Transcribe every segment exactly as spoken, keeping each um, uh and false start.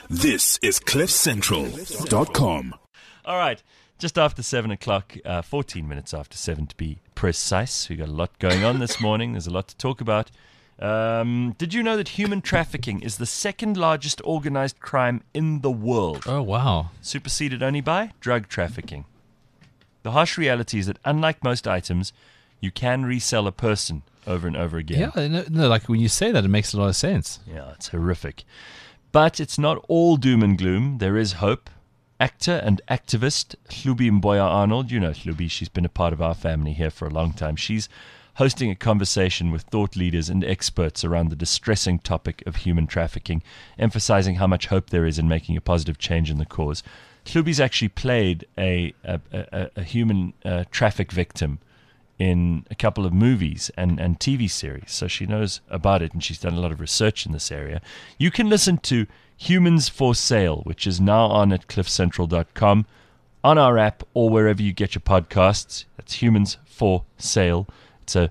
This is cliff central dot com. All right, just after seven o'clock, uh, fourteen minutes after seven to be precise. We got a lot going on this morning. There's a lot to talk about. Um, did you know that human trafficking is the second largest organized crime in the world? Oh, wow. Superseded only by drug trafficking. The harsh reality is that unlike most items, you can resell a person over and over again. Yeah, no, no, like when you say that, it makes a lot of sense. Yeah, it's horrific. But it's not all doom and gloom. There is hope. Actor and activist Hlubi Mboya Arnold, you know Hlubi, she's been a part of our family here for a long time. She's hosting a conversation with thought leaders and experts around the distressing topic of human trafficking, emphasizing how much hope there is in making a positive change in the cause. Hlubi's actually played a, a, a, a human uh, traffic victim in a couple of movies and, and T V series, so she knows about it and she's done a lot of research in this area. You can listen to Humans for Sale, which is now on at cliff central dot com, on our app or wherever you get your podcasts. That's Humans for Sale. It's a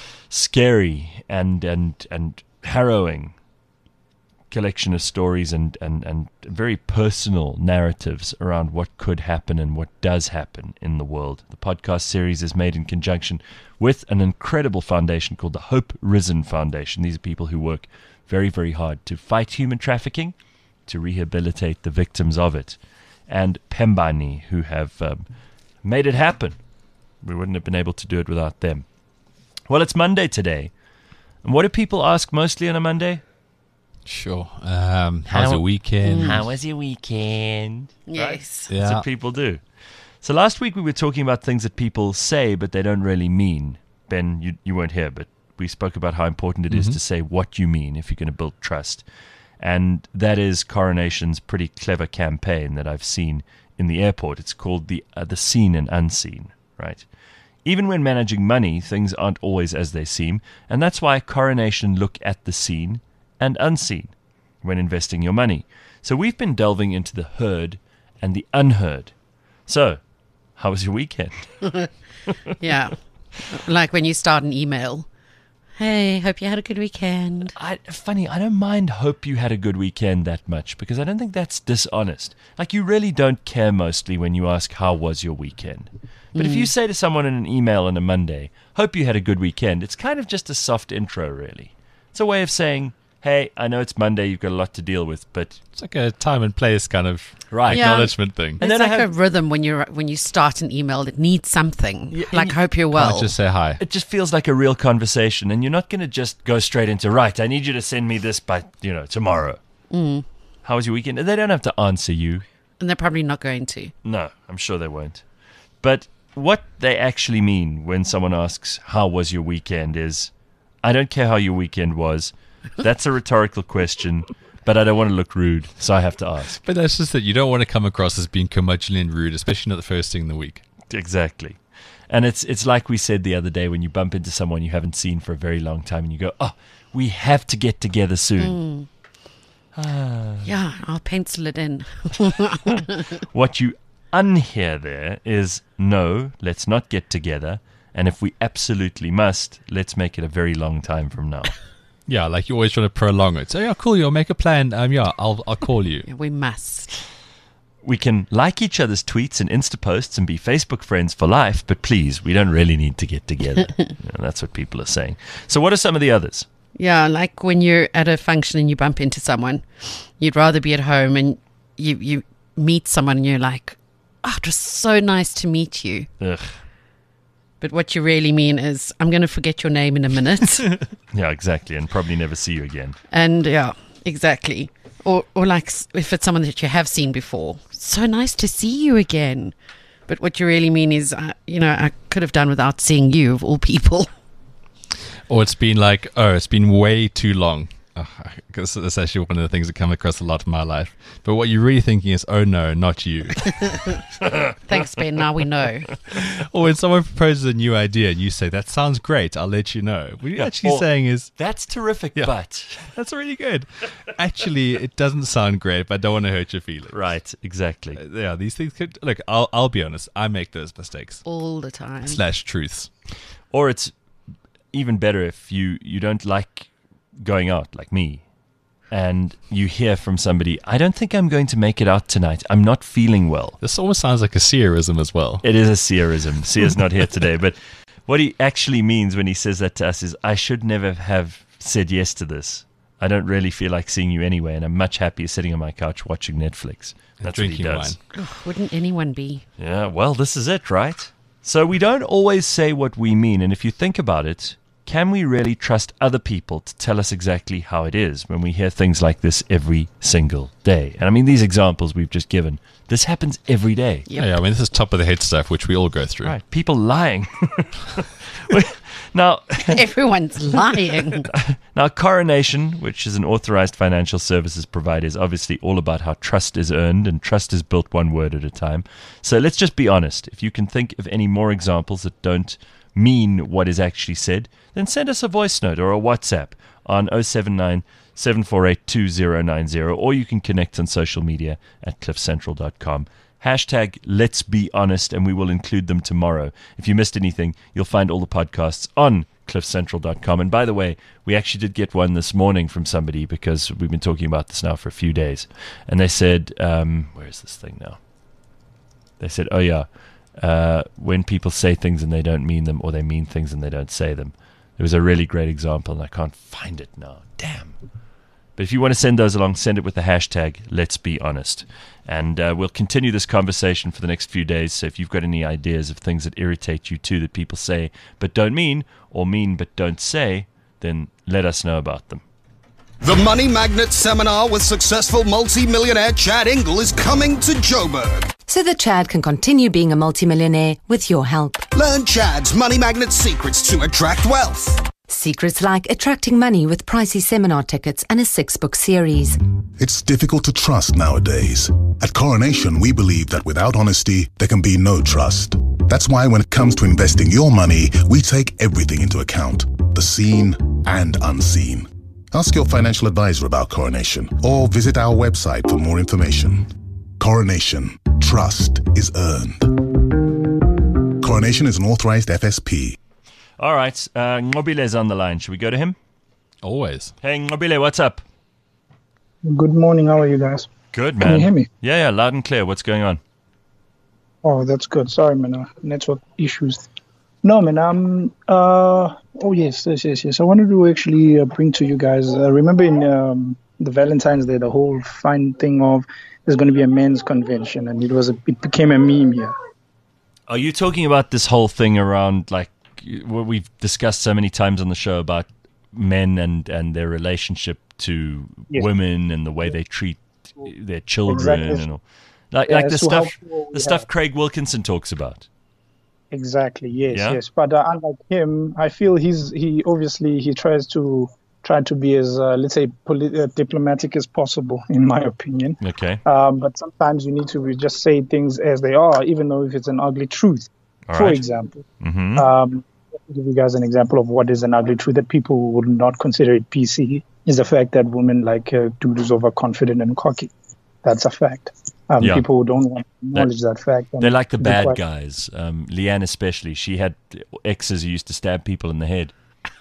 scary and and and harrowing collection of stories and, and, and very personal narratives around what could happen and what does happen in the world. The podcast series is made in conjunction with an incredible foundation called the Hope Risen Foundation. These are people who work very, very hard to fight human trafficking, to rehabilitate the victims of it, and Pembani, who have um, made it happen. We wouldn't have been able to do it without them. Well, it's Monday today. And what do people ask mostly on a Monday? Sure. Um, how's How- your weekend? How was your weekend? Yes. Yeah. That's what people do. So last week we were talking about things that people say but they don't really mean. Ben, you, you weren't here, but we spoke about how important it is Mhm. to say what you mean if you're going to build trust. And that is Coronation's pretty clever campaign that I've seen in the airport. It's called the uh, the Seen and Unseen, right? Even when managing money, things aren't always as they seem, and that's why Coronation look at the seen and unseen when investing your money. So we've been delving into the heard and the unheard. So, how was your weekend? Yeah. Like when you start an email. Hey, hope you had a good weekend. I, funny, I don't mind hope you had a good weekend that much because I don't think that's dishonest. Like, you really don't care mostly when you ask, how was your weekend? But if you say to someone in an email on a Monday, hope you had a good weekend, it's kind of just a soft intro, really. It's a way of saying, hey, I know it's Monday, you've got a lot to deal with, but... It's like a time and place kind of Right. Yeah. acknowledgement thing. And It's then I like have- a rhythm when you when you start an email that needs something. Yeah, and like you- hope you're Can't well. just say hi. It just feels like a real conversation, and you're not going to just go straight into, right, I need you to send me this by, you know, tomorrow. Mm. How was your weekend? They don't have to answer you. And they're probably not going to. No, I'm sure they won't. But what they actually mean when someone asks, how was your weekend, is, I don't care how your weekend was. That's a rhetorical question, but I don't want to look rude, so I have to ask. But that's just that you don't want to come across as being curmudgeonly and rude, especially not the first thing in the week. Exactly. And it's it's like we said the other day when you bump into someone you haven't seen for a very long time and you go, oh, we have to get together soon. Yeah, I'll pencil it in. What you unhear there is, no, let's not get together. And if we absolutely must, let's make it a very long time from now. Yeah, like you're always trying to prolong it. So yeah, cool, you'll make a plan. Um, yeah, I'll I'll call you. Yeah, we must. We can like each other's tweets and Insta posts and be Facebook friends for life, but please, we don't really need to get together. You know, that's what people are saying. So what are some of the others? Yeah, like when you're at a function and you bump into someone, you'd rather be at home and you, you meet someone and you're like, oh, it was so nice to meet you. Ugh. But what you really mean is, I'm going to forget your name in a minute. Yeah, exactly, and probably never see you again. And yeah, exactly. Or, or like s- if it's someone that you have seen before, so nice to see you again. But what you really mean is, uh, you know, I could have done without seeing you, of all people. Or it's been like, oh, it's been way too long. Because that's actually one of the things that come across a lot in my life. But what you're really thinking is, oh no, not you. Thanks, Ben. Now we know. Or when someone proposes a new idea and you say, that sounds great, I'll let you know. What you're Yeah, actually or- saying is, That's terrific, Yeah. but... that's really good. Actually, it doesn't sound great, but I don't want to hurt your feelings. Right, exactly. Uh, Yeah, these things could... Look, I'll, I'll be honest. I make those mistakes. All the time. Slash truths. Or it's even better if you, you don't like going out, like me. and you hear from somebody, I don't think I'm going to make it out tonight. I'm not feeling well. This almost sounds like a seerism as well. It is a seerism. Sia's not here today, but what he actually means when he says that to us is, I should never have said yes to this. I don't really feel like seeing you anyway, and I'm much happier sitting on my couch watching Netflix. That's drinking what he does. wine. Oh, wouldn't anyone be? Yeah, well, this is it, right? So we don't always say what we mean, and if you think about it, can we really trust other people to tell us exactly how it is when we hear things like this every single day? And I mean, these examples we've just given, this happens every day. Yep. Yeah, I mean, this is top of the head stuff, which we all go through. Right, people lying. Now, Everyone's lying. now, Coronation, which is an authorized financial services provider, is obviously all about how trust is earned, and trust is built one word at a time. So let's just be honest. If you can think of any more examples that don't mean what is actually said, then send us a voice note or a WhatsApp on oh seven nine, seven four eight, two oh nine oh, or you can connect on social media at cliff central dot com. Hashtag Let's Be Honest, and we will include them tomorrow. If you missed anything, you'll find all the podcasts on cliff central dot com. And by the way, we actually did get one this morning from somebody, because we've been talking about this now for a few days. And they said, um, where is this thing now? They said, oh yeah, uh, when people say things and they don't mean them, or they mean things and they don't say them. There was a really great example, and I can't find it now. Damn. But if you want to send those along, send it with the hashtag Let's Be Honest. And uh, we'll continue this conversation for the next few days. So if you've got any ideas of things that irritate you too, that people say but don't mean, or mean but don't say, then let us know about them. The Money Magnet Seminar with successful multi-millionaire Chad Ingle is coming to Joburg. So that Chad can continue being a multimillionaire with your help. Learn Chad's Money Magnet secrets to attract wealth. Secrets like attracting money with pricey seminar tickets and a six-book series. It's difficult to trust nowadays. At Coronation, we believe that without honesty, there can be no trust. That's why when it comes to investing your money, we take everything into account, the seen and unseen. Ask your financial advisor about Coronation or visit our website for more information. Coronation. Trust is earned. Coronation is an authorized F S P. All right, uh, Ngobile's on the line. Should we go to him? Always. Hey, Ngobile, what's up? Good morning. How are you guys? Good, man. Can you hear me? Yeah, yeah, loud and clear. What's going on? Oh, that's good. Sorry, man. Uh, network issues. No, man. Um. Uh. Oh, yes, yes, yes, yes. I wanted to actually uh, bring to you guys. Uh, remember in um, the Valentine's Day, the whole fine thing of there's going to be a men's convention, and it was a, it became a meme here. Are you talking about this whole thing around, like, what we've discussed so many times on the show about men and, and their relationship to Yes. women and the way they treat their children Exactly. and all, like Yeah, like the so stuff how poor we the stuff have. Craig Wilkinson talks about. Exactly. Yes. Yeah? Yes. But uh, unlike him, I feel he's he obviously he tries to try to be as uh, let's say polit- uh, diplomatic as possible, in my opinion. Okay, Um, but sometimes you need to just say things as they are, even though if it's an ugly truth. all For right. example, Mm-hmm. um, to give you guys an example of what is an ugly truth that people would not consider it P C is the fact that women like uh, dudes overconfident and cocky. That's a fact. Um, Yeah. People don't want to acknowledge that fact. and They're like the be bad quite- guys. Um, Leanne especially. She had exes who used to stab people in the head.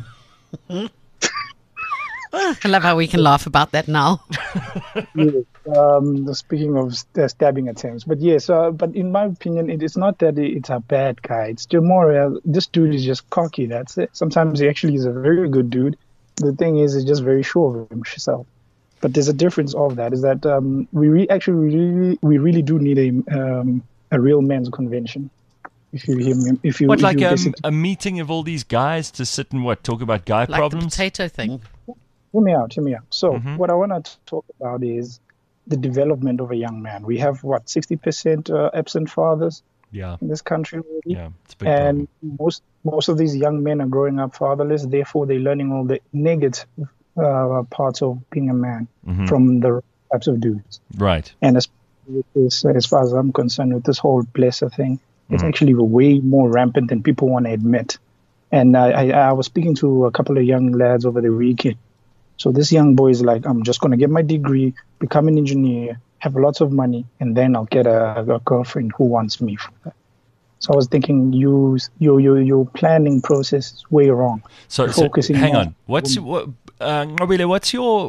I love how we can laugh about that now. Yes. Um, speaking of st- stabbing attempts, but yes, uh, but in my opinion, it is not that it's a bad guy. It's just more, uh, this dude is just cocky. That's it. Sometimes he actually is a very good dude. The thing is, he's just very sure of himself. But there's a difference of that. Is that um, we re- actually really we really do need a um, a real men's convention. If you hear me, if you What, if like you um, listen to- a meeting of all these guys to sit and what talk about guy Like the problems? potato thing. Hear me out, hear me out. So Mhm. what I want to talk about is the development of a young man. We have, what, sixty percent uh, absent fathers Yeah, in this country already? yeah, it's a big And problem. most most of these young men are growing up fatherless. Therefore, they're learning all the negative uh, parts of being a man Mhm. from the types of dudes. Right. And as, with this, as far as I'm concerned, with this whole blesser thing, it's Mm. actually way more rampant than people want to admit. And I, I, I was speaking to a couple of young lads over the weekend. So this young boy is like, I'm just going to get my degree, become an engineer, have lots of money, and then I'll get a, a girlfriend who wants me for that. So I was thinking, you, your your your planning process is way wrong. So, You're so focusing hang on- on. What's what, uh, Ngobile, what's your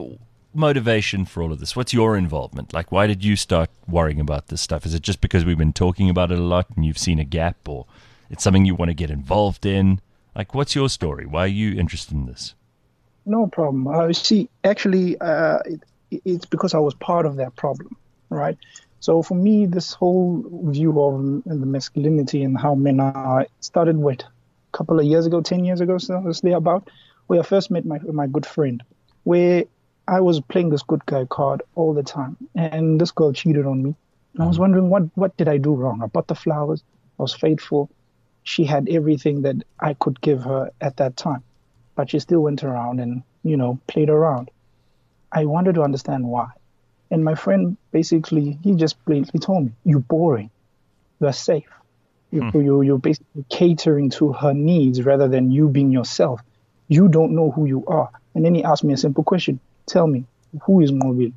motivation for all of this? What's your involvement? Like, why did you start worrying about this stuff? Is it just because we've been talking about it a lot and you've seen a gap, or it's something you want to get involved in? Like, what's your story? Why are you interested in this? No problem. Uh, see, actually, uh, it, it's because I was part of that problem, right? So for me, this whole view of the masculinity and how men are started with a couple of years ago, ten years ago, so honestly, about where I first met my my good friend, where I was playing this good guy card all the time, and this girl cheated on me. And I was wondering, what what did I do wrong? I bought the flowers. I was faithful. She had everything that I could give her at that time, but she still went around and, you know, played around. I wanted to understand why. And my friend, basically, he just blatantly told me, you're boring. You're safe. You, hmm. you, you're basically catering to her needs rather than you being yourself. You don't know who you are. And then he asked me a simple question. Tell me, who is Mobile?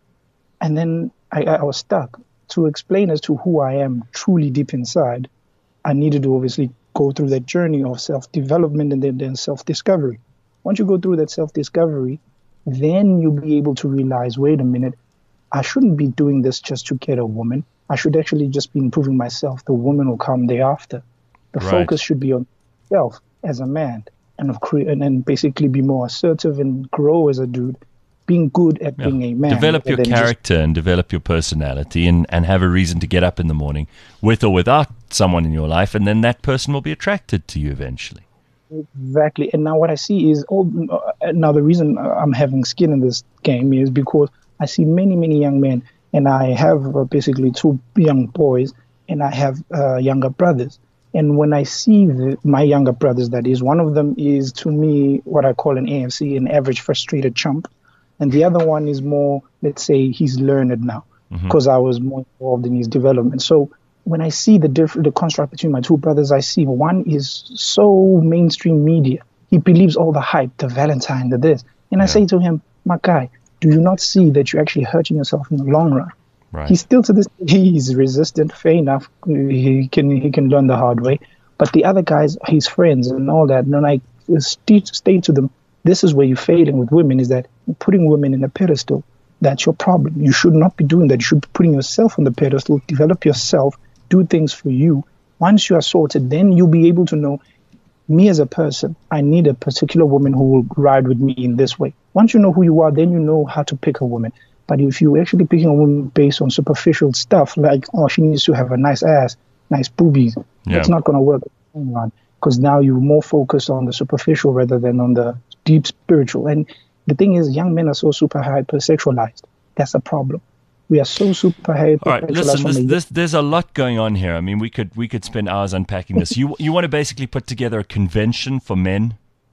And then I, I was stuck. To explain as to who I am truly deep inside, I needed to obviously go through that journey of self-development and then, then self-discovery. Once you go through that self-discovery, then you'll be able to realize, wait a minute, I shouldn't be doing this just to get a woman. I should actually just be improving myself. The woman will come thereafter. The Right. focus should be on self as a man and of cre- and then basically be more assertive and grow as a dude, being good at Yeah. being a man. Develop your rather than just- character and develop your personality, and, and have a reason to get up in the morning with or without someone in your life, and then that person will be attracted to you eventually. Exactly. And now what I see is, oh, uh, now the reason I'm having skin in this game is because I see many, many young men, and I have uh, basically two young boys, and I have uh, younger brothers. And when I see the, my younger brothers, that is, one of them is to me what I call an A F C, an average frustrated chump. And the other one is more, let's say, he's learned now because I was more involved in his development. So when I see the diff- the construct between my two brothers, I see one is so mainstream media. He believes all the hype, the Valentine, the this. And I say to him, my guy, do you not see that you're actually hurting yourself in the long run? Right. He's still to this day, he's resistant, fair enough. He can he can learn the hard way. But the other guys, his friends and all that, and then I state, state to them, this is where you're failing with women, is that you're putting women in a pedestal. That's your problem. You should not be doing that. You should be putting yourself on the pedestal, develop yourself, do things for you. Once you are sorted, then you'll be able to know, me as a person, I need a particular woman who will ride with me in this way. Once you know who you are, then you know how to pick a woman. But if you're actually picking a woman based on superficial stuff, like, oh, she needs to have a nice ass, nice boobies, Yeah. it's not going to work in the long run, because now you're more focused on the superficial rather than on the deep spiritual. And the thing is, young men are so super hypersexualized. That's a problem. We are so super hypersexualized. All right, listen. from This, a- this, there's a lot going on here. I mean, we could we could spend hours unpacking this. You you want to basically put together a convention for men?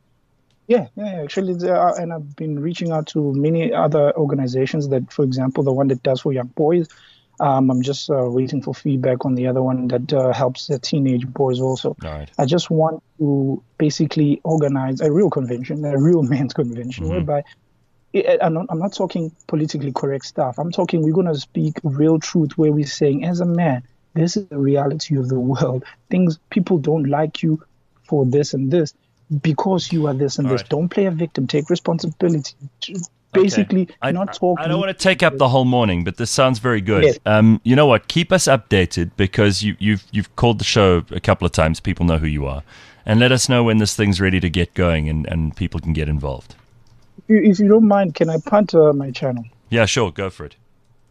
Yeah, yeah, actually, there are, and I've been reaching out to many other organizations that, for example, the one that does for young boys. Um, I'm just uh, waiting for feedback on the other one that uh, helps the teenage boys also. All right. I just want to basically organize a real convention, a real men's convention, Mm-hmm. whereby I- I'm not, I'm not talking politically correct stuff. I'm talking, we're going to speak real truth, where we're saying, as a man, this is the reality of the world. Things, people don't like you for this and this because you are this and All this. right. Don't play a victim. Take responsibility. Basically, Okay. I, not talking. I don't want to take up the whole morning, but this sounds very good. Yes. Um, you know what? Keep us updated, because you, you've you've called the show a couple of times. People know who you are, and let us know when this thing's ready to get going and, and people can get involved. If you, if you don't mind, can I punt uh, my channel? Yeah, sure. Go for it.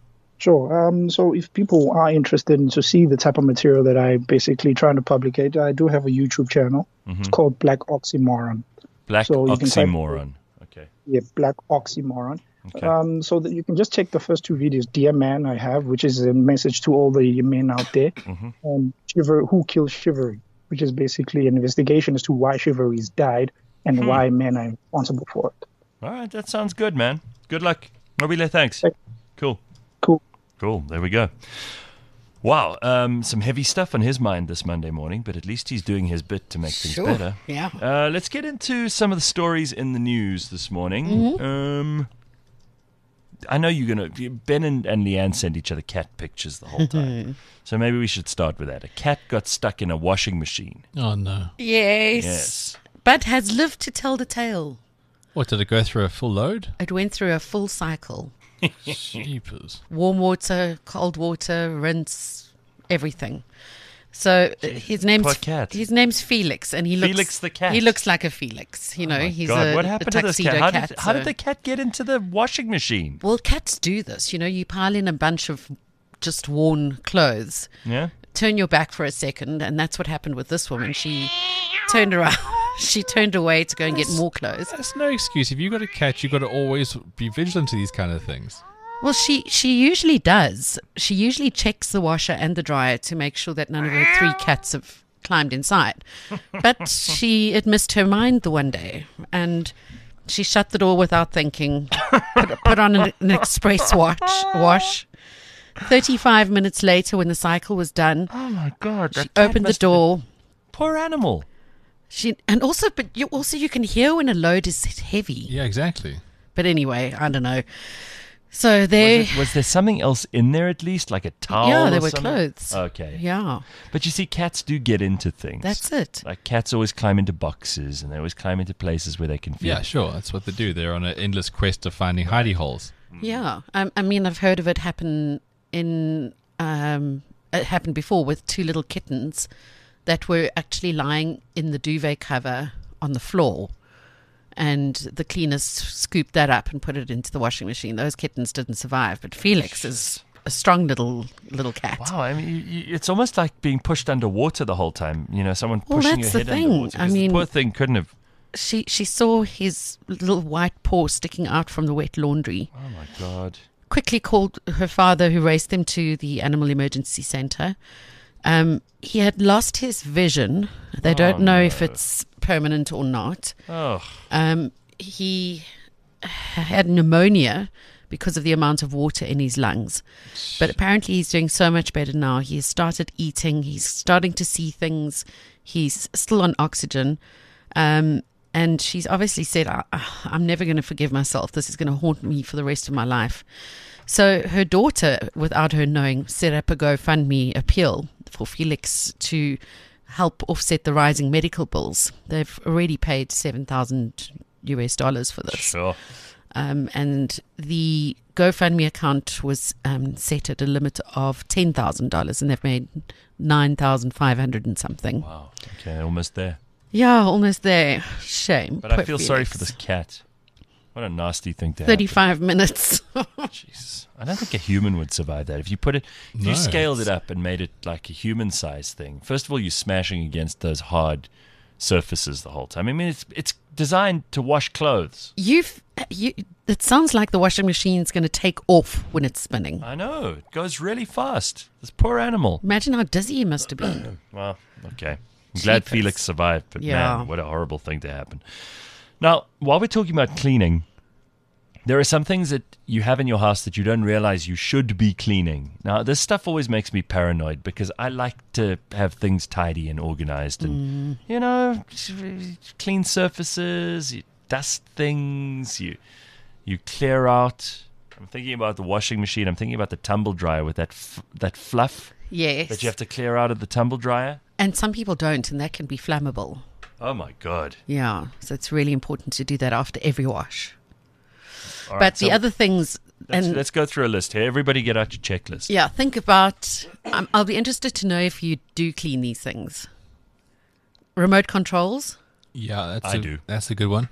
Sure. Um, so if people are interested in to see the type of material that I basically trying to publicate, I do have a YouTube channel. It's called Black Oxymoron. Black So you can type- oxymoron. Okay. Yeah, Black Oxymoron. Okay. Um, so that you can just check the first two videos. Dear Man, I have, which is a message to all the men out there. And Shiver, Who Killed Chivalry, which is basically an investigation as to why chivalry's died and why men are responsible for it. All right. That sounds good, man. Good luck. Mobile, thanks. Thank- Cool. Cool. Cool. There we go. Wow. Um, some heavy stuff on his mind this Monday morning, but at least he's doing his bit to make things Sure. better. Yeah. Uh, let's get into some of the stories in the news this morning. Mm-hmm. Um, I know you're going to... Ben and, and Leanne send each other cat pictures the whole time. So maybe we should start with that. A cat got stuck in a washing machine. Oh no. Yes. Yes. But has lived to tell the tale. What, did it go through a full load? It went through a full cycle. Jeepers. Warm water, cold water, rinse, everything. So uh, his name's poor cat. his name's Felix, and he looks Felix the cat. He looks like a Felix. You know, Oh my he's God, a, what a happened to this tuxedo cat? How, cat. did, how so- did the cat get into the washing machine? Well, cats do this. You know, you pile in a bunch of just worn clothes, Yeah. turn your back for a second, and that's what happened with this woman. She turned around. She turned away to go and get more clothes. That's no excuse. If you've got a cat, you've got to always be vigilant to these kind of things. Well, she, she usually does. She usually checks the washer and the dryer to make sure that none of her three cats have climbed inside. But she had missed her mind the one day, and she shut the door without thinking, put, put on an, an express watch, wash. thirty-five minutes later, when the cycle was done, Oh my God! she opened the door. Poor animal. She and also, but you also you can hear when a load is heavy. Yeah, exactly. But anyway, I don't know. So there, Was, it, was there something else in there at least, like a towel? yeah, or there were something? clothes. Okay. Yeah, But you see, cats do get into things. that's it. Like cats always climb into boxes, and they always climb into places where they can feel. Yeah, sure. That's what they do. They're on an endless quest of finding hidey holes. Yeah, um, I mean, I've heard of it happen in. Um, it happened before with two little kittens that were actually lying in the duvet cover on the floor, and the cleaners scooped that up and put it into the washing machine. Those kittens didn't survive, but Felix is a strong little little cat. Wow, I mean, you, you, it's almost like being pushed underwater the whole time. You know, someone Well, pushing that's your the head thing. underwater. I 'cause mean- the poor thing couldn't have. She she saw his little white paw sticking out from the wet laundry. Oh my God! Quickly called her father, who raced them to the animal emergency center. Um, he had lost his vision. They don't know if it's permanent or not. Oh, Um, he had pneumonia because of the amount of water in his lungs. But apparently he's doing so much better now. He has started eating. He's starting to see things. He's still on oxygen. Um, and she's obviously said, I, I'm never going to forgive myself. This is going to haunt me for the rest of my life. So her daughter, without her knowing, set up a GoFundMe appeal for Felix to help offset the rising medical bills. They've already paid seven thousand U S dollars for this. sure. Um, and the GoFundMe account was um, set at a limit of ten thousand dollars, and they've made nine thousand five hundred and something. Wow. Okay, almost there. Yeah, almost there. Shame. But I Poor feel sorry Felix. for this cat. What a nasty thing to happen. thirty-five minutes. Jesus. I don't think a human would survive that. If you put it, if No, you scaled it it's- up and made it like a human-sized thing, first of all, you're smashing against those hard surfaces the whole time. I mean, it's it's designed to wash clothes. You've, you, it sounds like the washing machine's going to take off when it's spinning. I know. It goes really fast. This poor animal. Imagine how dizzy he must have been. Well, okay. I'm glad Jeepers. Felix survived, but Yeah. man, what a horrible thing to happen. Now, while we're talking about cleaning, there are some things that you have in your house that you don't realize you should be cleaning. Now, this stuff always makes me paranoid because I like to have things tidy and organized and, you know, clean surfaces, you dust things, you you clear out. I'm thinking about the washing machine. I'm thinking about the tumble dryer with that f- that fluff Yes. that you have to clear out of the tumble dryer. And some people don't, and that can be flammable. Oh, my God. Yeah. So it's really important to do that after every wash. All But right, the so other things, let's, and let's go through a list here. Everybody get out your checklist. yeah, think about. Um, I'll be interested to know if you do clean these things. Remote controls, Yeah, that's I a, do. That's a good one.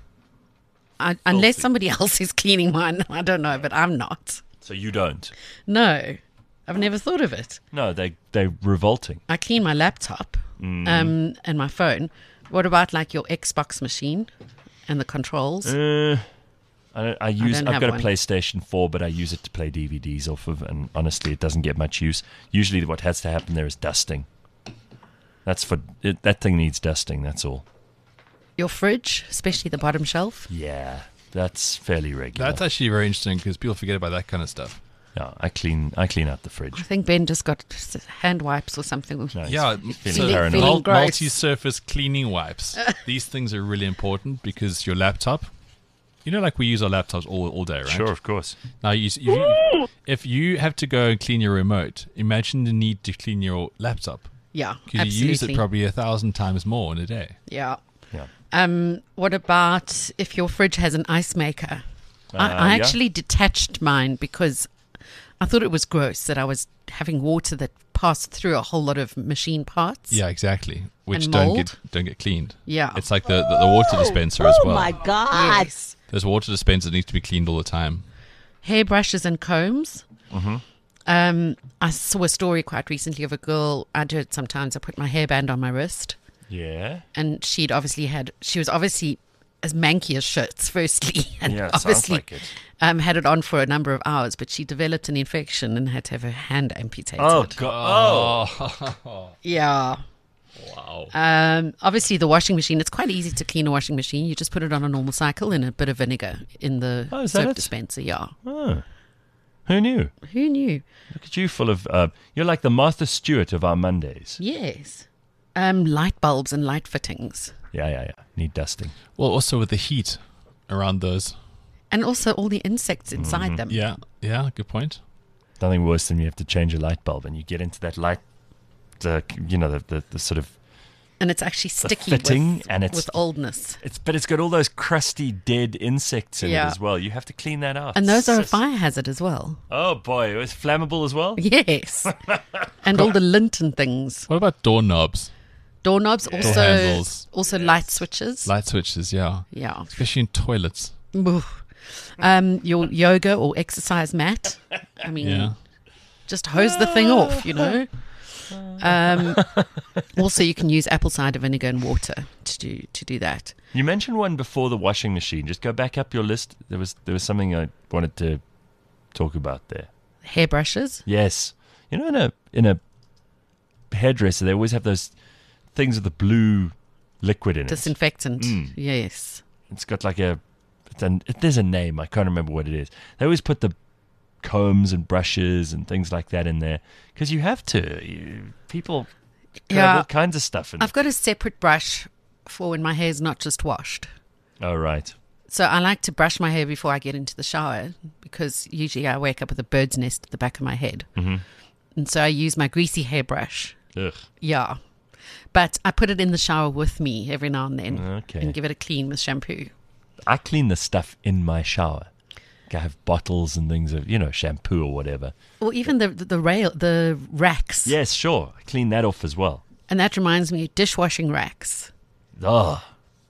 I, unless Filthy. somebody else is cleaning mine. I don't know, but I'm not. So you don't. No, I've never thought of it. No, they, they're revolting. I clean my laptop Mm. um, and my phone. What about like your Xbox machine and the controls? Uh, I, I use. don't I've have got a one. PlayStation four, but I use it to play D V Ds off of, and honestly, it doesn't get much use. Usually, what has to happen there is dusting. That's for it, that thing needs dusting. That's all. Your fridge, especially the bottom shelf. Yeah, that's fairly regular. That's actually very interesting because people forget about that kind of stuff. yeah, I clean. I clean out the I fridge. think Ben just got hand wipes or something. No, he's Yeah, feeling Feeling- paranoid. feeling mul- gross. multi-surface cleaning wipes. These things are really important because your laptop, you know, like we use our laptops all, all day, right? Sure, of course. Now, you, if, you, if you have to go and clean your remote, imagine the need to clean your laptop Yeah, because absolutely. you use it probably a thousand times more in a day. Yeah. Yeah. Um, what about if your fridge has an ice maker? Uh, I, I yeah. actually detached mine because I thought it was gross that I was having water that passed through a whole lot of machine parts. Yeah, exactly. Which And don't mold? get don't get cleaned. Yeah. It's like the, the, the water dispenser as well. God. Yes. There's water dispenser that needs to be cleaned all the time. Hairbrushes and combs. Mm-hmm. Um, I saw a story quite recently of a girl. I do it sometimes. I put my hairband on my wrist, Yeah. and she'd obviously had. She was obviously as manky as shirts, firstly, and Yeah, it sounds obviously like it. um, had it on for a number of hours. But she developed an infection and had to have her hand amputated. Oh, God. Oh. Yeah. Wow. Um, obviously, the washing machine. It's quite easy to clean a washing machine. You just put it on a normal cycle and a bit of vinegar in the Oh, is that soap it? dispenser. Yeah. Oh. Who knew? Who knew? Look at you, full of. Uh, you're like the Martha Stewart of our Mondays. Yes. Um, light bulbs and light fittings. Yeah, yeah, yeah. Need dusting. Well, also with the heat around those. And also all the insects inside them. Yeah, yeah, good point. Nothing worse than you have to change a light bulb and you get into that light, uh, you know, the, the, the sort of. And it's actually The sticky fitting with, and it's- with oldness. It's but it's got all those crusty dead insects in Yeah. it as well. You have to clean that out. And those are a Sis. fire hazard as well. Oh boy, it's flammable as well. Yes. And all the lint and things. What about doorknobs? Doorknobs, Door also handles. also light switches. Light switches, yeah. Yeah. Especially in toilets. Oof. Um, your yoga or exercise mat. I mean, Yeah. just hose the thing off, you know. Um, also, you can use apple cider vinegar and water to do to do that. You mentioned one before the washing machine. Just go back up your list. There was there was something I wanted to talk about there. Hairbrushes. Yes, you know in a in a hairdresser they always have those things with the blue liquid in it. Disinfectant. Mm. Yes. It's got like a it's an, it, there's a name. I can't remember what it is. They always put the combs and brushes and things like that in there because you have to. You, people can Yeah. have all kinds of stuff in I've it. got a separate brush for when my hair's not just washed. Oh right. So I like to brush my hair before I get into the shower because usually I wake up with a bird's nest at the back of my head. Mm-hmm. And so I use my greasy hairbrush. Ugh. Yeah. But I put it in the shower with me every now and then Okay. and give it a clean with shampoo. I clean the stuff in my shower. Like I have bottles and things of, you know, shampoo or whatever. Or even the the rail, the racks. Yes, sure. I clean that off as well. And that reminds me, dishwashing racks. Oh,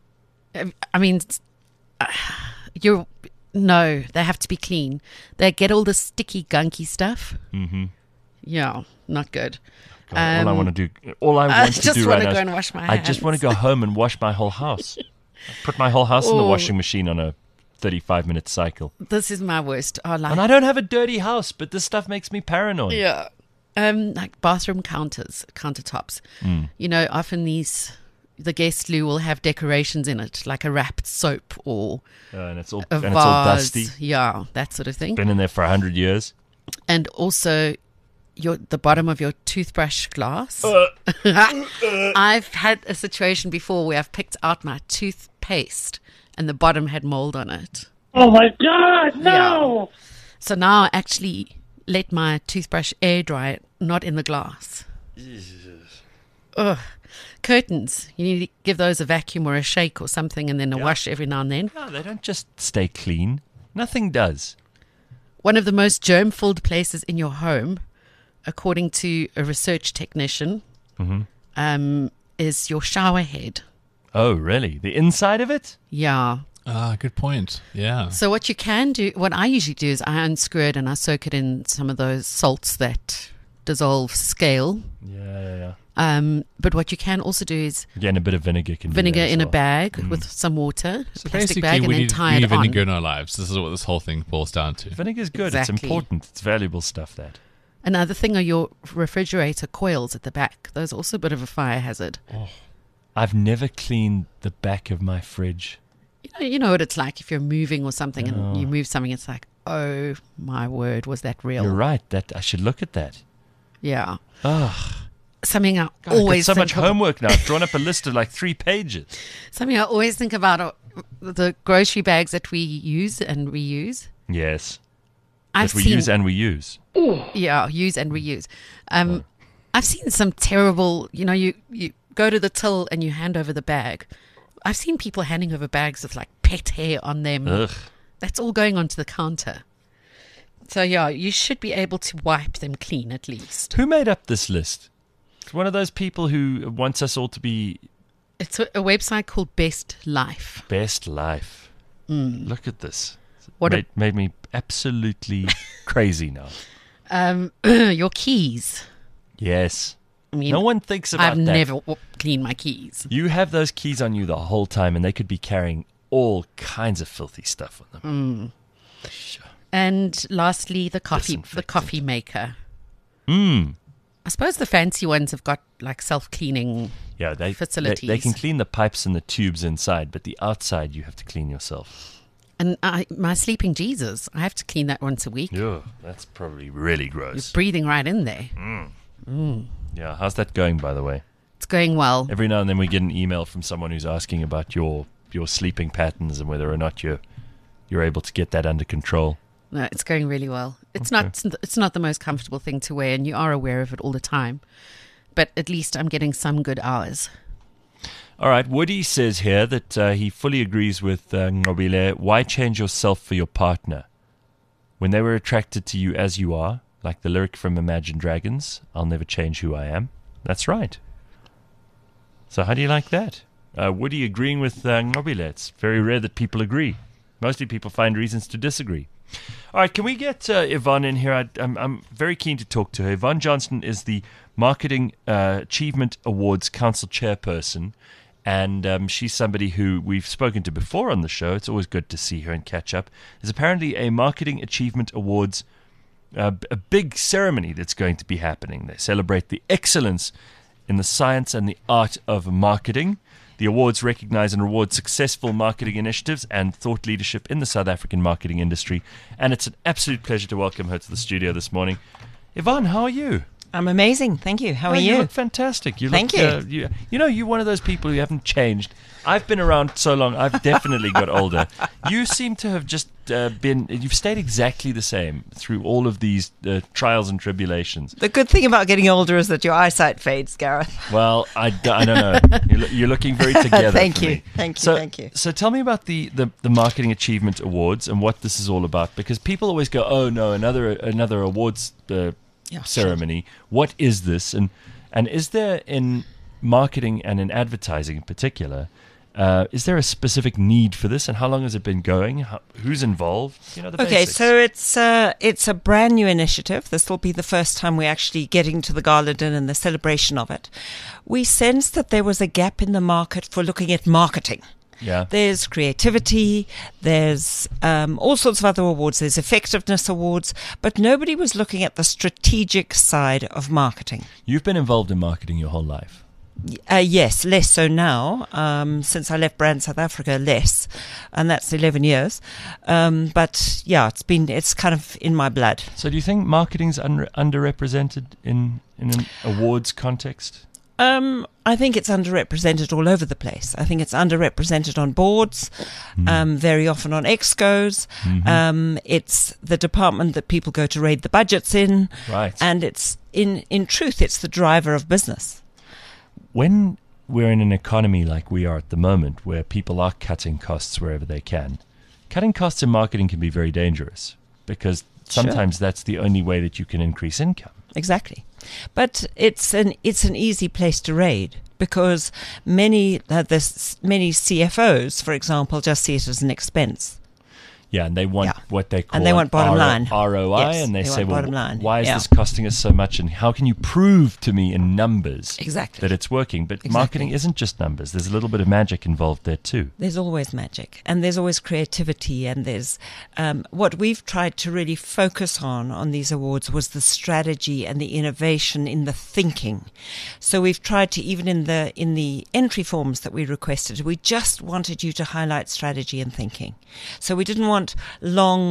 I mean, uh, you're no, they have to be clean. They get all the sticky, gunky stuff. mm-hmm. Yeah, not good. God, all I Um, want to do, all I I want to just do wanna right now, go is- and wash my I just want to hands. go home and wash my whole house. Put my whole house in the Oh. washing machine on a thirty-five minute cycle. This is my worst. Oh, like And I don't have a dirty house, but this stuff makes me paranoid. yeah, um, like bathroom counters, countertops. Mm. You know, often these the guest loo will have decorations in it, like a wrapped soap or Uh, and it's all a and vase. it's all dusty. Yeah, that sort of thing. Been in there for a hundred years. And also, your the bottom of your toothbrush glass. Uh. I've had a situation before where I've picked out my toothpaste and the bottom had mold on it. Oh my God, no! Yeah. So now I actually let my toothbrush air dry, not in the glass. Ugh. Curtains. You need to give those a vacuum or a shake or something and then a wash every now and then. No, they don't just stay clean. Nothing does. One of the most germ-filled places in your home, according to a research technician, Mm-hmm. um, is your shower head. Oh, really? The inside of it? Yeah. Ah, good point. Yeah. So what you can do, what I usually do is I unscrew it and I soak it in some of those salts that dissolve scale. Yeah, yeah, yeah. Um, but what you can also do is Again, a bit of vinegar can do vinegar that as in a well. bag Mm. with some water, So plastic basically, bag, and we then need, tie we need it on. vinegar in our lives. This is what this whole thing boils down to. Vinegar's good. Exactly. It's important. It's valuable stuff, that. Another thing are your refrigerator coils at the back. Those are also a bit of a fire hazard. I've never cleaned the back of my fridge. You know, you know what it's like if you're moving or something Oh. and you move something, it's like, oh my word, was that real? You're right. That I should look at that. Yeah. Oh, Something I God, always I've got so think much about, homework now. I've drawn up a list of like three pages. something I always think about are the grocery bags that we use and reuse. Yes. I've that we seen, use and we use. yeah, use and reuse. Um, I've seen some terrible, you know, you, you go to the till and you hand over the bag. I've seen people handing over bags with like pet hair on them. Ugh. That's all going onto the counter. So yeah, you should be able to wipe them clean at least. Who made up this list? It's one of those people who wants us all to be It's a, a website called Best Life. best life. Mm. Look at this. What a- made, made me absolutely crazy now. Um, your keys. Yes. I mean, No one thinks about I've that. never w- cleaned my keys. You have those keys on you the whole time, and they could be carrying all kinds of filthy stuff on them. Mm. And lastly, the coffee, the Disinfectant. coffee maker. Mm. I suppose the fancy ones have got like self-cleaning Yeah, they, they facilities. they can clean the pipes and the tubes inside, but the outside you have to clean yourself. And I, my sleeping Jesus, I have to clean that once a week. Yeah, that's probably really You're gross. breathing right in there. Mm. Mm. Yeah, how's that going, by the way? It's going well. Every now and then we get an email from someone who's asking about your your sleeping patterns and whether or not you're you're able to get that under control. No, it's going really well. It's Okay. not it's not the most comfortable thing to wear, and you are aware of it all the time. But at least I'm getting some good hours. All right, Woody says here that uh, he fully agrees with uh, Ngobile. Why change yourself for your partner? When they were attracted to you as you are, like the lyric from Imagine Dragons, I'll never change who I am. That's right. So how do you like that? Uh, Woody agreeing with uh, Ngobile. It's very rare that people agree. Mostly people find reasons to disagree. All right, can we get uh, Yvonne in here? I, I'm, I'm very keen to talk to her. Yvonne Johnston is the Marketing uh, Achievement Awards Council Chairperson, and um, she's somebody who we've spoken to before on the show. It's always good to see her and catch up. There's apparently a Marketing Achievement Awards, uh, b- a big ceremony that's going to be happening. They celebrate the excellence in the science and the art of marketing. The awards recognize and reward successful marketing initiatives and thought leadership in the South African marketing industry. And it's an absolute pleasure to welcome her to the studio this morning. Yvonne, how are you? I'm amazing. Thank you. How Oh, are you? You look fantastic. You Thank look, you. Uh, you. You know, you're one of those people who haven't changed. I've been around so long. I've definitely got older. You seem to have just uh, been, you've stayed exactly the same through all of these uh, trials and tribulations. The good thing about getting older is that your eyesight fades, Gareth. Well, I, d- I don't know. You're, lo- you're looking very together. Thank for you. me. Thank you. So, Thank you. So tell me about the, the, the Marketing Achievement Awards and what this is all about, because people always go, oh no, another another awards uh, Yeah, ceremony. What is this? And and is there in marketing and in advertising in particular, uh, is there a specific need for this? And how long has it been going? How, who's involved? You know the Okay, basics. so it's uh, it's a brand new initiative. This will be the first time we're actually getting to the gala dinner and the celebration of it. We sensed that there was a gap in the market for looking at marketing. Yeah. There's creativity, there's um, all sorts of other awards, there's effectiveness awards, but nobody was looking at the strategic side of marketing. You've been involved in marketing your whole life. Uh, yes, less so now. Um, since I left Brand South Africa, less, and that's eleven years. Um, but yeah, it's been it's kind of in my blood. So do you think marketing's un- underrepresented in, in an awards context? Um, I think it's underrepresented all over the place. I think it's underrepresented on boards, Mm. um, very often on excos. Mhm. Um, it's the department that people go to raid the budgets in, Right. and it's in in truth, it's the driver of business. When we're in an economy like we are at the moment, where people are cutting costs wherever they can, cutting costs in marketing can be very dangerous, because Sure. sometimes that's the only way that you can increase income. Exactly, but it's an it's an easy place to raid because many uh, this many C F Os, for example, just see it as an expense. Yeah, and they want Yeah. what they call And they want bottom R- line. R O I, Yes, and they, they say, want well, bottom line. why is Yeah. this costing us so much, and how can you prove to me in numbers Exactly. that it's working? But Exactly. marketing isn't just numbers. There's a little bit of magic involved there too. There's always magic, and there's always creativity, and there's um, what we've tried to really focus on on these awards was the strategy and the innovation in the thinking. So we've tried to, even in the in the entry forms that we requested, we just wanted you to highlight strategy and thinking. So we didn't want long,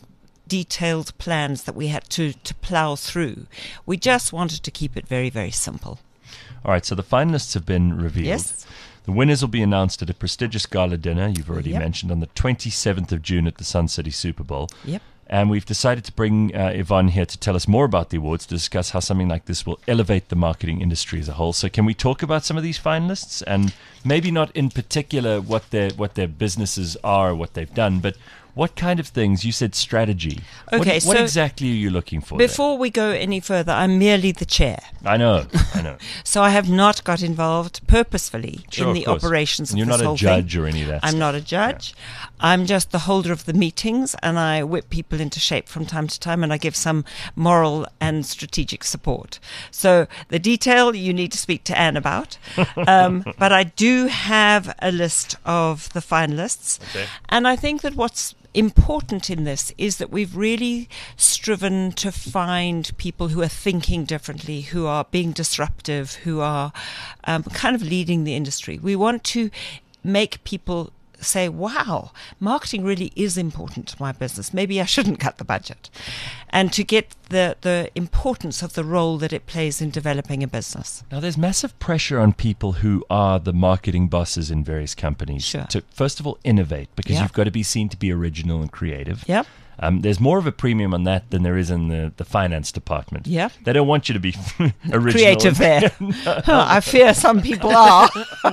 detailed plans that we had to to plow through. We just wanted to keep it very, very simple. All right, so the finalists have been revealed. Yes. The winners will be announced at a prestigious gala dinner, you've already Yep. mentioned, on the twenty-seventh of June at the Sun City Super Bowl. Yep. And we've decided to bring uh, Yvonne here to tell us more about the awards, to discuss how something like this will elevate the marketing industry as a whole. So can we talk about some of these finalists, and maybe not in particular what their what their businesses are, what they've done, but what kind of things? You said strategy. Okay, what, what so exactly are you looking for there? Before we go any further, I'm merely the chair. I know, I know. So I have not got involved purposefully Sure, in the of course. operations And of you're this not a whole judge thing. or any of that I'm stuff. not a judge. I'm just the holder of the meetings, and I whip people into shape from time to time, and I give some moral and strategic support. So the detail you need to speak to Anne about. um, but I do have a list of the finalists. Okay. And I think that what's important in this is that we've really striven to find people who are thinking differently, who are being disruptive, who are um, kind of leading the industry. We want to make people say, wow, marketing really is important to my business. Maybe I shouldn't cut the budget. And to get the, the importance of the role that it plays in developing a business. Now, there's massive pressure on people who are the marketing bosses in various companies Sure. to, first of all, innovate, because Yeah. you've got to be seen to be original and creative. Yep. Um, there's more of a premium on that than there is in the, the finance department. Yeah. They don't want you to be original. Creative there. Huh, I fear some people are.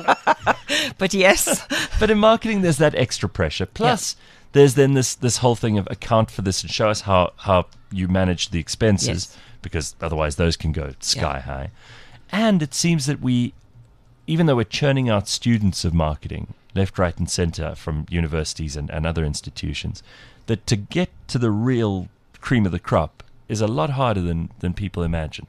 But yes. But in marketing, there's that extra pressure. Plus, there's then this this whole thing of account for this and show us how, how you manage the expenses, Yes. because otherwise those can go sky Yeah. high. And it seems that we, even though we're churning out students of marketing, left, right, and center from universities and, and other institutions, that to get to the real cream of the crop is a lot harder than, than people imagine.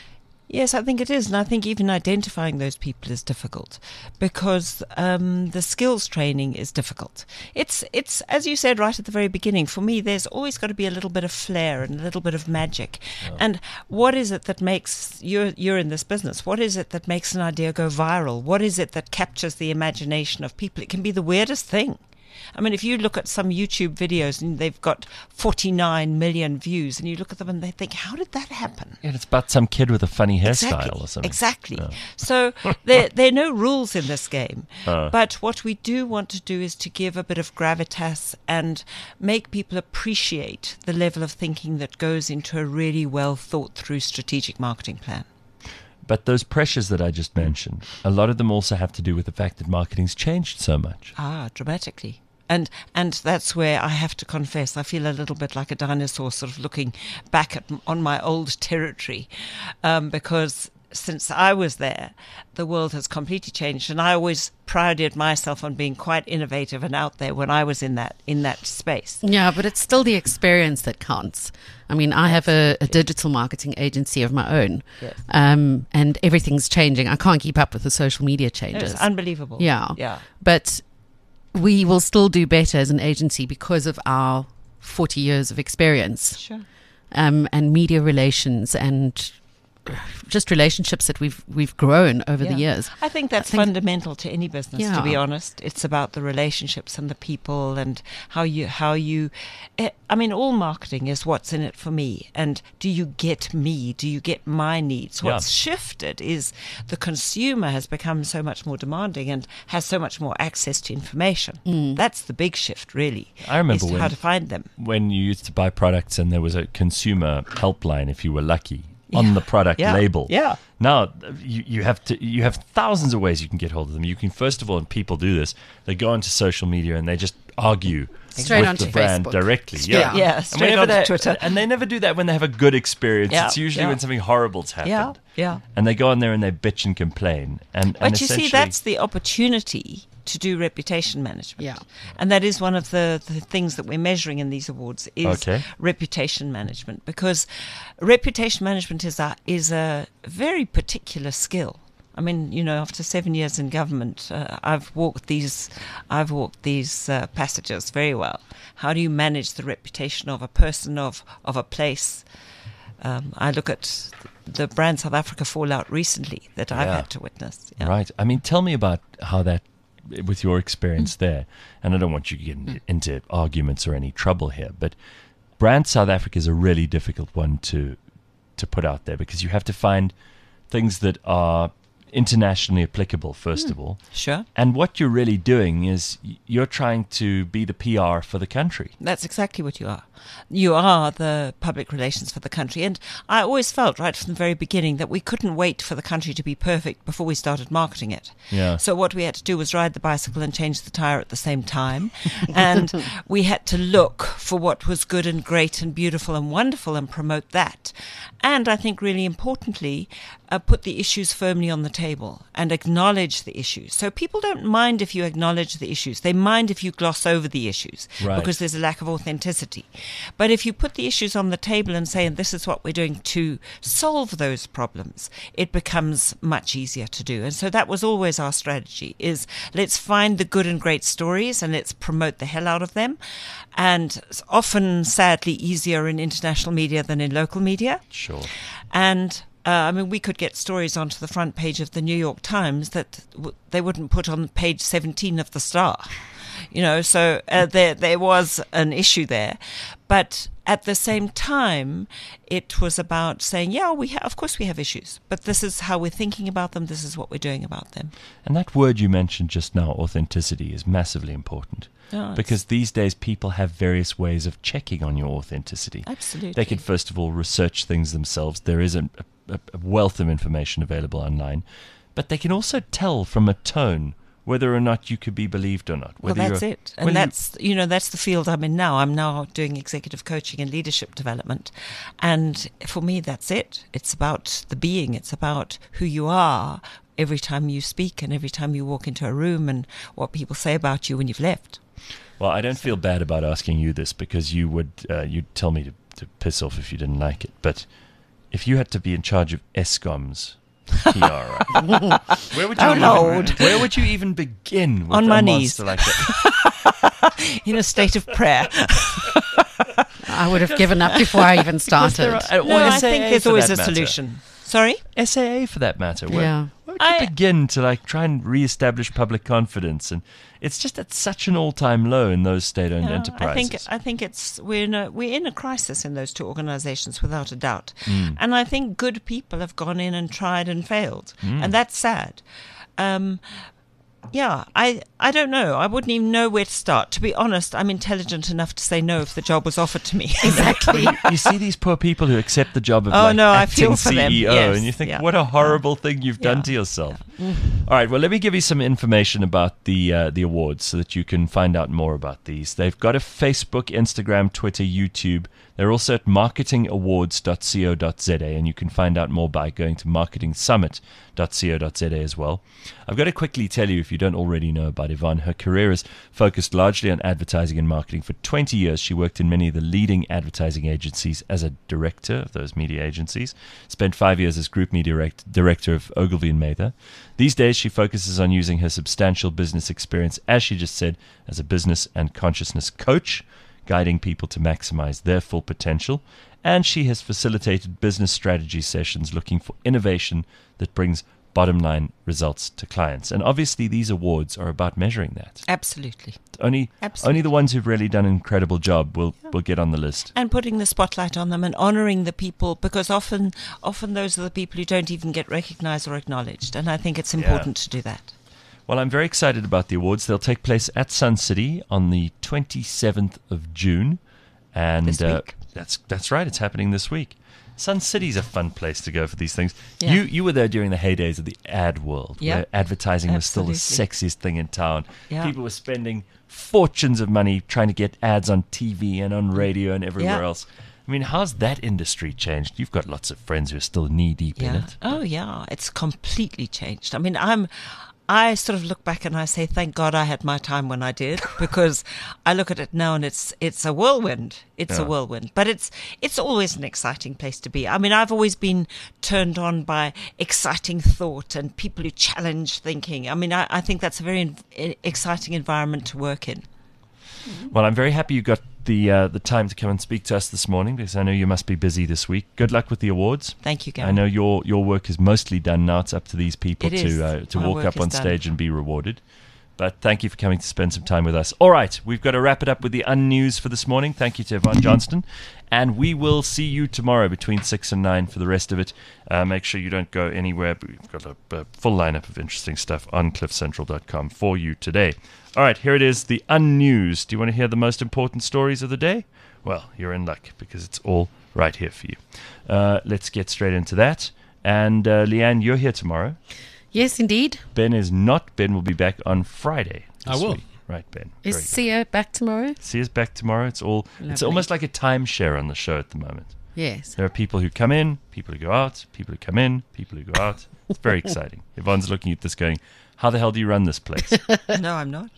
Yes, I think it is. And I think even identifying those people is difficult, because um, the skills training is difficult. It's, it's, as you said right at the very beginning, for me, there's always got to be a little bit of flair and a little bit of magic. Oh. And what is it that makes, you're, you're in this business, what is it that makes an idea go viral? What is it that captures the imagination of people? It can be the weirdest thing. I mean, if you look at some YouTube videos and they've got forty-nine million views, and you look at them and they think, how did that happen? And it's about some kid with a funny hairstyle Exactly, or something. Exactly. Oh. So there, there are no rules in this game. Uh. But what we do want to do is to give a bit of gravitas and make people appreciate the level of thinking that goes into a really well thought through strategic marketing plan. But those pressures that I just mentioned, a lot of them also have to do with the fact that marketing's changed so much. Ah, dramatically. And and that's where I have to confess, I feel a little bit like a dinosaur sort of looking back at, on my old territory, um, because since I was there, the world has completely changed. And I always prided myself on being quite innovative and out there when I was in that in that space. Yeah, but it's still the experience that counts. I mean, I have a, a digital marketing agency of my own, Yes. um, and everything's changing. I can't keep up with the social media changes. It's unbelievable. Yeah. Yeah. But we will still do better as an agency because of our forty years of experience. Sure. Um, and media relations and just relationships that we've we've grown over the Yeah. years. I think that's I think- fundamental to any business, to Yeah. be honest. It's about the relationships and the people and how you, how you, eh, I mean, all marketing is what's in it for me. And do you get me? Do you get my needs? Yeah. What's shifted is the consumer has become so much more demanding and has so much more access to information. That's the big shift, really. I remember is when- how to find them. When you used to buy products and there was a consumer helpline, if you were lucky, on the product Yeah. label. Yeah. Now you, you have to you have thousands of ways you can get hold of them. You can, first of all, and people do this, they go onto social media and they just argue Straight with onto the brand Facebook. directly. Straight- Yeah, Yeah, And straight when over it comes to Twitter. And they never do that when they have a good experience. Yeah, It's usually yeah. when something horrible's happened. Yeah, yeah. And they go on there and they bitch and complain. And, and But you see, essentially- that's the opportunity to do reputation management. Yeah. And that is one of the, the things that we're measuring in these awards is Okay. reputation management, because reputation management is a, is a very particular skill. I mean, you know, after seven years in government, uh, I've walked these, I've walked these uh, passages very well. How do you manage the reputation of a person, of of a place? Um, I look at the Brand South Africa fallout recently that I've Yeah. had to witness. Yeah. Right. I mean, tell me about how that, with your experience there, and I don't want you to get in- into arguments or any trouble here, but Brand South Africa is a really difficult one to to put out there, because you have to find things that are internationally applicable, first of all. Sure. And what you're really doing is y- you're trying to be the P R for the country. That's exactly what you are. You are the public relations for the country. And I always felt right from the very beginning that we couldn't wait for the country to be perfect before we started marketing it. Yeah. So what we had to do was ride the bicycle and change the tire at the same time. And we had to look for what was good and great and beautiful and wonderful and promote that. And I think really importantly, uh, put the issues firmly on the table and acknowledge the issues. So people don't mind if you acknowledge the issues. They mind if you gloss over the issues Right. because there's a lack of authenticity. But if you put the issues on the table and say, and this is what we're doing to solve those problems, it becomes much easier to do. And so that was always our strategy, is let's find the good and great stories and let's promote the hell out of them. And it's often, sadly, easier in international media than in local media. Sure. And uh, I mean, we could get stories onto the front page of the New York Times that w- they wouldn't put on page seventeen of the Star. You know, so uh, there there was an issue there. But at the same time, it was about saying, yeah, we ha- of course we have issues, but this is how we're thinking about them. This is what we're doing about them. And that word you mentioned just now, authenticity, is massively important. Oh, because these days people have various ways of checking on your authenticity. Absolutely. They can, first of all, research things themselves. There is a, a, a wealth of information available online. But they can also tell from a tone whether or not you could be believed or not. Well, Whether that's you're- it. And whether you- that's, you know, that's the field I'm in now. I'm now doing executive coaching and leadership development. And for me, that's it. It's about the being. It's about who you are every time you speak and every time you walk into a room and what people say about you when you've left. Well, I don't feel bad about asking you this because you would uh, you'd tell me to, to piss off if you didn't like it. But if you had to be in charge of Eskom's P R, right? where would you Oh, even, Lord. where would you even begin with On a my monster knees. like that? In a state of prayer. I would have given up before I even started. Uh, No, or I S A A think there's for always that a matter. solution. Sorry? S A A for that matter. Where, Yeah. where would you I- begin to like try and re-establish public confidence? And it's just at such an all-time low in those state-owned Yeah, enterprises. I think I think it's we're in a we're in a crisis in those two organisations without a doubt, Mm. and I think good people have gone in and tried and failed, Mm. and that's sad. Um, yeah, I I don't know. I wouldn't even know where to start. To be honest, I'm intelligent enough to say no if the job was offered to me. Exactly. you, you see these poor people who accept the job of Oh, like, no, I acting feel for them. C E O, Yes, and you think, yeah. what a horrible thing you've done Yeah. to yourself. All right, well, let me give you some information about the uh, the awards so that you can find out more about these. They've got a Facebook, Instagram, Twitter, YouTube. They're also at marketing awards dot co dot za, and you can find out more by going to marketing summit dot co dot za as well. I've got to quickly tell you, if you don't already know about Yvonne, her career is focused largely on advertising and marketing. For twenty years, she worked in many of the leading advertising agencies as a director of those media agencies, spent five years as group media direct, director of Ogilvy and Mather. These days, she focuses on using her substantial business experience, as she just said, as a business and consciousness coach, guiding people to maximize their full potential. And she has facilitated business strategy sessions looking for innovation that brings bottom line results to clients. And obviously, these awards are about measuring that. Absolutely. Only, Absolutely. only the ones who've really done an incredible job will, will get on the list. And putting the spotlight on them and honouring the people, because often often those are the people who don't even get recognised or acknowledged. And I think it's important to do that. Well, I'm very excited about the awards. They'll take place at Sun City on the twenty-seventh of June. And This uh, week. that's that's right, it's happening this week. Sun City's a fun place to go for these things. Yeah. You you were there during the heydays of the ad world, Yeah. where advertising was still the Absolutely. sexiest thing in town. Yeah. People were spending fortunes of money trying to get ads on T V and on radio and everywhere Yeah. else. I mean, how's that industry changed? You've got lots of friends who are still knee deep in Yeah. it. Oh, yeah. It's completely changed. I mean, I'm. I sort of look back and I say, thank God I had my time when I did, because I look at it now and it's it's a whirlwind. It's Yeah. a whirlwind, but it's it's always an exciting place to be. I mean, I've always been turned on by exciting thought and people who challenge thinking. I mean, I, I think that's a very in, exciting environment to work in. Well, I'm very happy you got the uh, the time to come and speak to us this morning, because I know you must be busy this week. Good luck with the awards. Thank you, Gary. I know your your work is mostly done now. It's up to these people It is. to uh, to My walk work up is on done. stage and be rewarded. But thank you for coming to spend some time with us. All right, we've got to wrap it up with the unnews for this morning. Thank you to Yvonne Johnston. And we will see you tomorrow between six and nine for the rest of it. Uh, make sure you don't go anywhere. But we've got a, a full lineup of interesting stuff on cliff central dot com for you today. All right, here it is, the unnews. Do you want to hear the most important stories of the day? Well, you're in luck because it's all right here for you. Uh, let's get straight into that. And uh, Leanne, you're here tomorrow. Yes, indeed. Ben is not. Ben will be back on Friday. I will. Week. Right, Ben. Is Very Sia back tomorrow? Sia's back tomorrow. It's all. Lovely. It's almost like a timeshare on the show at the moment. Yes. There are people who come in, people who go out, people who come in, people who go out. It's very exciting. Yvonne's looking at this going, how the hell do you run this place? No, I'm not.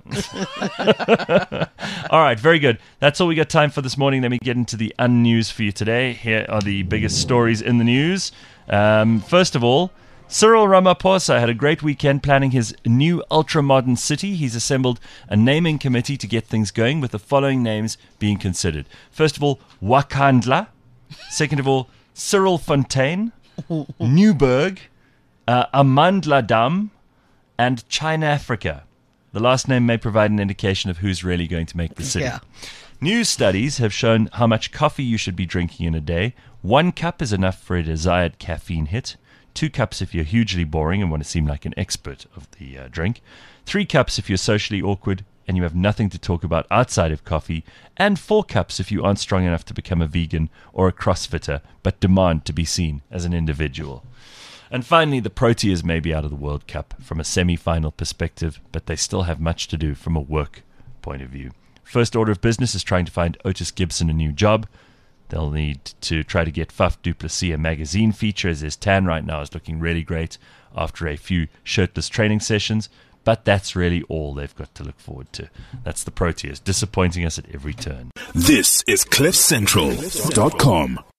All right, very good. That's all we got time for this morning. Let me get into the unnews for you today. Here are the biggest stories in the news. Um, first of all, Cyril Ramaphosa had a great weekend planning his new ultra-modern city. He's assembled a naming committee to get things going, with the following names being considered. First of all, Wakandla. Second of all, Cyril Fontaine, Newburgh, uh, Amandla Dam, and China Africa. The last name may provide an indication of who's really going to make the city. Yeah. New studies have shown how much coffee you should be drinking in a day. One cup is enough for a desired caffeine hit. Two cups if you're hugely boring and want to seem like an expert of the uh, drink. Three cups if you're socially awkward and you have nothing to talk about outside of coffee. And four cups if you aren't strong enough to become a vegan or a CrossFitter, but demand to be seen as an individual. And finally, the Proteas may be out of the World Cup from a semi-final perspective, but they still have much to do from a work point of view. First order of business is trying to find Otis Gibson a new job. They'll need to try to get Faf du Plessis a magazine feature, as his tan right now is looking really great after a few shirtless training sessions. But that's really all they've got to look forward to. That's the Proteas, disappointing us at every turn. This is cliff central dot com.